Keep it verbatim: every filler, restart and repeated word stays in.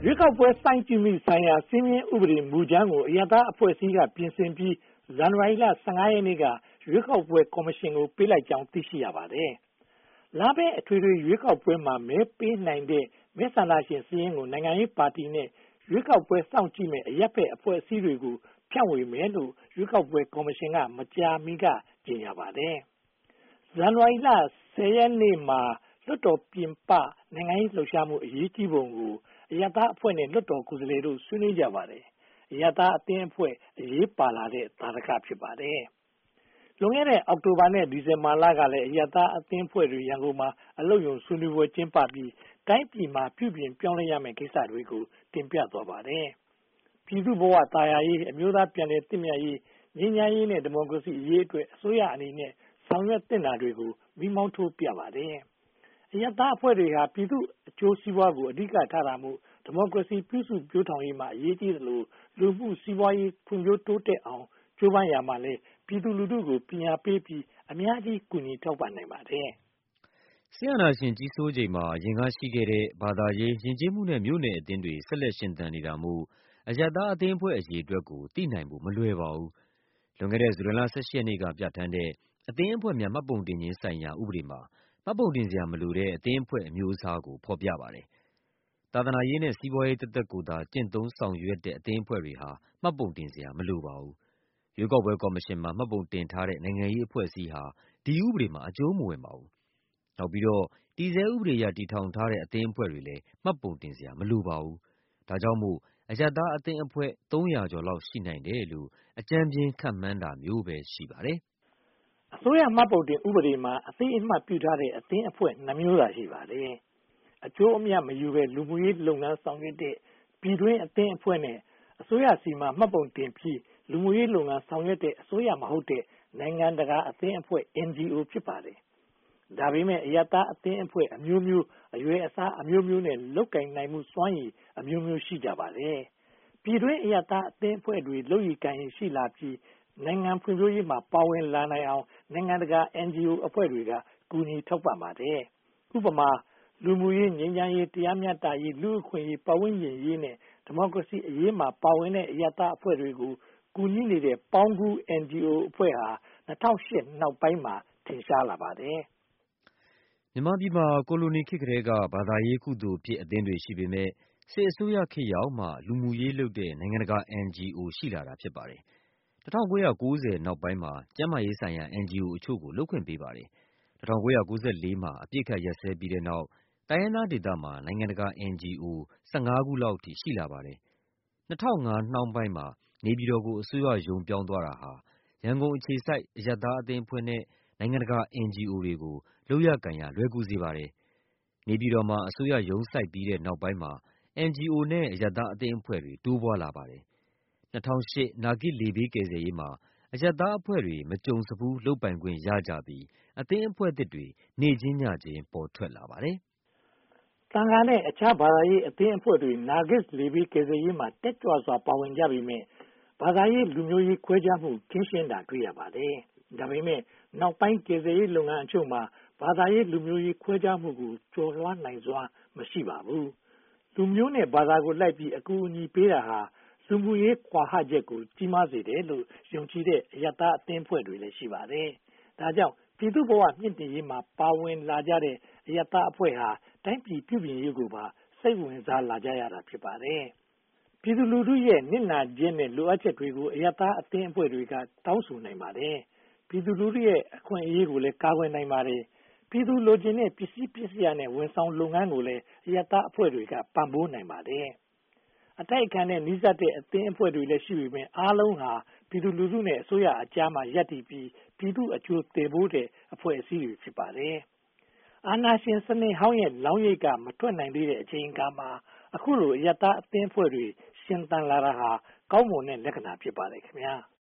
ရွေးကောက်ပွဲစိုင်းကြည့်မှုဆိုင်ရာစည်းမျဉ်းဥပဒေမူကြမ်းကိုအရသာအဖွဲ့အစည်းကပြင်ဆင်ပြီးဇန်နဝါရီလ ၁၅ ရက်နေ့ကရွေးကောက်ပွဲကော်မရှင်ကိုပေးလိုက်ကြောင်းသိရှိရပါတယ်။လာမယ့်အထွေထွေရွေးကောက်ပွဲမှာမဲပေးနိုင်တဲ့မဲဆန္ဒရှင်စည်းရင်းကိုနိုင်ငံရေးပါတီနဲ့ရွေးကောက်ပွဲစောင့်ကြည့်မဲ့အရပ်ဘက်အဖွဲ့အစည်းတွေကိုဖြန့်ဝေမယ်လို့ရွေးကောက်ပွဲကော်မရှင်ကမကြာမီကကြေညာပါတယ်။ဇန်နဝါရီလ ၁၀ ရက်နေ့မှာလွှတ်တော်ပြင်ပနိုင်ငံရေးလှုပ်ရှားမှုအရေးကြီးပုံကိုအရသာအဖွဲ့နဲ့လွှတ်တော်ကိုယ်စားလှယ်တို့ဆွေးနွေးကြပါတယ်။အရသာအသင်းအဖွဲ့အရေးပါလာတဲ့သာဓကဖြစ်ပါတယ်။လွန်ခဲ့တဲ့အောက်တိုဘာနဲ့ဒီဇင်ဘာလကလည်းအရသာအသင်းအဖွဲ့တွေရန်ကုန်မှာအလုပ်ရုံဆွေးနွေးပွဲကျင်းပပြီးတိုင်းပြည်မှာပြုပြင်ပြောင်းလဲရမယ့်ကိစ္စတွေကိုတင်ပြသွားပါတယ်။ပြည်သူ့ဘဝတာယာရေးအမျိုးသားပြန်လည်သင့်မြတ်ရေးငြိမ်းချမ်းရေးနဲ့ဒီမိုကရေစီအရေးအတွက်အစိုးရအနေနဲ့ဆောင်ရွက်သင့်တာတွေကိုမိမောင်းထိုးပြပါတယ်။အရသာအဖွဲ့တွေဟာပြည်သူ့အကျိုးစီးပွားကိုအဓိကထားတာမို့ဒီမိုကရေစီပြုစုပြောင်းထောင်ရေးမှာအရေးကြီးသလိုလူမှုစီးပွားရေးဖွံ့ဖြိုးတိုးတက်အောင်ကြိုးပမ်းရမှာလည်းပြည်သူလူထုကိုပညာပေးပြီးအများကြီးကူညီထောက်ပံ့နိုင်ပါတယ်။စစ်အာဏာရှင်ကြီးစိုးချိန်မှာအရင်ကရှိခဲ့တဲ့ဘာသာရေးယဉ်ကျေးမှုနဲ့မြို့နယ်အသင်းတွေဆက်လက်ရှင်သန်နေတာမို့အရပ်သားအသင်းအဖွဲ့အရေးအတွက်ကိုသိနိုင်ဖို့မလွယ်ပါဘူး။လွန်ခဲ့တဲ့ဇူလိုင်လ ၁၈ ရက်နေ့ကပြဋ္ဌာန်းတဲ့အသင်းအဖွဲ့များမှတ်ပုံတင်ခြင်းဆိုင်ရာဥပဒေမှာမှတ်ပုံတင်စရာမလိုတဲ့အသင်းအဖွဲ့အမျိုးအစားကိုဖော်ပြပါတယ်။သာသနာရေးနဲ့စီးပွားရေးသက်သက်ကိုသာကျင့်သုံးဆောင်ရွက်တဲ့အသင်းအဖွဲ့တွေဟာမှတ်ပုံတင်စရာမလိုပါဘူး။ရွေးကောက်ပွဲကော်မရှင်မှာမှတ်ပုံတင်ထားတဲ့နိုင်ငံရေးအဖွဲ့အစည်းဟာဒီဥပဒေမှာအကျုံးမဝင်ပါဘူး။နောက်ပြီးတော့တည်ဆဲဥပဒေအရတည်ထောင်ထားတဲ့အသင်းအဖွဲ့တွေလည်းမှတ်ပုံတင်စရာမလိုပါဘူး။ဒါကြောင့်မို့အရပ်သားအသင်းအဖွဲ့သုံးရာကျော်လောက်ရှိနိုင်တယ်လို့အကြမ်းဖျင်းခန့်မှန်းတာမျိုးပဲရှိပါတယ်။အစိုးရမှတ်ပုံတင်ဥပဒေမှာအသိအမှတ်ပြုထားတဲ့အသင်းအဖွဲ့နှစ်မျိုးသာရှိပါတယ်။အကျိုးအမြတ်မယူဘဲလူမှုရေးလုပ်ငန်းဆောင်ရွက်တဲ့ပြည်တွင်းအသင်းအဖွဲ့နဲ့အစိုးရစီမံမှတ်ပုံတင်ပြီးလူမှုရေးလုပ်ငန်းဆောင်ရွက်တဲ့အစိုးရမဟုတ်တဲ့နိုင်ငံတကာအသင်းအဖွဲ့ N G O ဖြစ်ပါတယ်။ဒါပေမဲ့အရသာအသင်းအဖွဲ့အမျိုးမျိုးအရွယ်အစားအမျိုးမျိုးနဲ့လုပ်ကိုင်နိုင်မှုစွမ်းရည်အမျိုးမျိုးရှိကြပါတယ်။ပြည်တွင်းအရသာအသင်းအဖွဲ့တွေလုပ်ရည်ကိုင်ရည်ရှိလာပြီးနိုင်ငံဖွံ့ဖြိုးရေးမှာပါဝင်လာနိုင်အောင်နိုင်ငံတကာ N G O အဖွဲ့တွေကကူညီထောက်ပံ့ပါတယ်။ဥပမာလူမှုရေးငြိမ်းချမ်းရေးတရားမျှတရေးလူ့အခွင့်အရေးပတ်ဝန်းကျင်ရေးနဲ့ဒီမိုကရေစီအရေးမှာပါဝင်တဲ့အရသာအဖွဲ့တွေကိုကူညီနေတဲ့ပေါင်းကူ N G O အဖွဲ့ဟာ၂၀၀၈နောက်ပိုင်းမှာထင်ရှားလာပါတယ်။မြန်မာပြည်မှာကိုလိုနီခေတ်ကတည်းကဘာသာရေးကုသိုလ်ဖြစ်အသင်းတွေရှိပေမဲ့စစ်အစိုးရခေတ်ရောက်မှလူမှုရေးလုပ်တဲ့နိုင်ငံတကာ N G O ရှိလာတာဖြစ်ပါတယ်။၁၉၉၀နောက်ပိုင်းမှာကျန်းမာရေးဆိုင်ရာ N G O အချို့ကိုလုပ်ခွင့်ပေးပါတယ်။၁၉၉၄မှာအပြစ်ခတ်ရပ်စဲပြီးတဲ့နောက်တိုင်းရင်းသားဒေသမှာနိုင်ငံတကာ N G O ၁၅ ခုလောက်အထိရှိလာပါတယ်။၂၀၀၅နှောင်းပိုင်းမှာနေပြည်တော်ကိုအစိုးရရုံးပြောင်းသွားတာဟာရန်ကုန်အခြေစိုက်အရပ်သားအသင်းအဖွဲ့နဲ့နိုင်ငံတကာ N G O တွေကိုလုပ်ရကိုင်ရလွယ်ကူစေပါတယ်။နေပြည်တော်မှာအစိုးရရုံးစိုက်ပြီးတဲ့နောက်ပိုင်းမှာ N G O နဲ့အရပ်သားအသင်းအဖွဲ့တွေတိုးပွားလာပါတယ်။၂၀၀၈နာဂစ်လေဘေးကယ်ဆယ်ရေးမှာအရပ်သားအဖွဲ့တွေမကြုံစဖူးလုပ်ပိုင်ခွင့်ရကြပြီးအသင်းအဖွဲ့သစ်တွေနေ့ချင်းညချင်းပေါ်ထွက်လာပါတယ်။သံဃာနဲ့အခြားဘာသာရေးအသင်းအဖွဲ့တွေနာဂစ်လေဘေးကယ်ဆယ်ရေးမှာတက်ကြွစွာပါဝင်ကြပေမယ့်ဘာသာရေးလူမျိုးရေးခွဲခြားမှုကင်းရှင်းတာတွေ့ရပါတယ်။ဒါပေမဲ့နောက်ပိုင်းကယ်ဆယ်ရေးလုပ်ငန်းအချို့မှာဘာသာရေးလူမျိုးရေးခွဲခြားမှုကိုကျော်လွှားနိုင်စွမ်းမရှိပါဘူး။လူမျိုးနဲ့ဘာသာကိုလိုက်ပြီးအကူအညီပေးတာဟာလူမှုရေးကွာဟချက်ကိုကြီးမားစေတယ်လို့ယုံကြည်တဲ့အရပ်သားအသင်းအဖွဲ့တွေလည်းရှိပါတယ်။ဒါကြောင့်ပြည်သူ့ဘဝမြင့်တင်ရေးမှာပါဝင်လာကြတဲ့အရပ်သားအဖွဲ့ဟာတိုင်းပြည်ပြုပြင်ရေးကိုပါစိတ်ဝင်စားလာကြရတာဖြစ်ပါတယ်။ပြည်သူလူထုရဲ့နစ်နာခြင်းနဲ့လိုအပ်ချက်တွေကိုအရပ်သားအသင်းအဖွဲ့တွေကတောင်းဆိုနိုင်ပါတယ်။ပြည်သူလူထုရဲ့အခွင့်အရေးကိုလည်းကာကွယ်နိုင်ပါတယ်။ပြည်သူလိုချင်တဲ့ပစ္စည်းပစ္စယနဲ့ဝန်ဆောင်လုပ်ငန်းကိုလည်းအရပ်သားအဖွဲ့တွေကပံ့ပိုးနိုင်ပါတယ်။အတိုက်အခံနဲ့နှိစက်တဲ့အသင်းအဖွဲ့တွေလည်းရှိပေမဲ့အားလုံးဟာပြည်သူလူထုနဲ့အစိုးရအကြားမှာရပ်တည်ပြီးပြည်သူအကျိုးတည်ဖို့တဲ့အဖွဲ့အစည်းတွေဖြစ်ပါတယ်။အာဏာရှင်စနစ်ဟောင်းရဲ့လောင်းရိပ်ကမထွက်နိုင်သေးတဲ့အချိန်အခါမှာအခုလိုအရပ်သားအသင်းအဖွဲ့တွေရှင်သန်လာတာဟာကောင်းမွန်တဲ့လက္ခဏာဖြစ်ပါတယ်ခင်ဗျာ။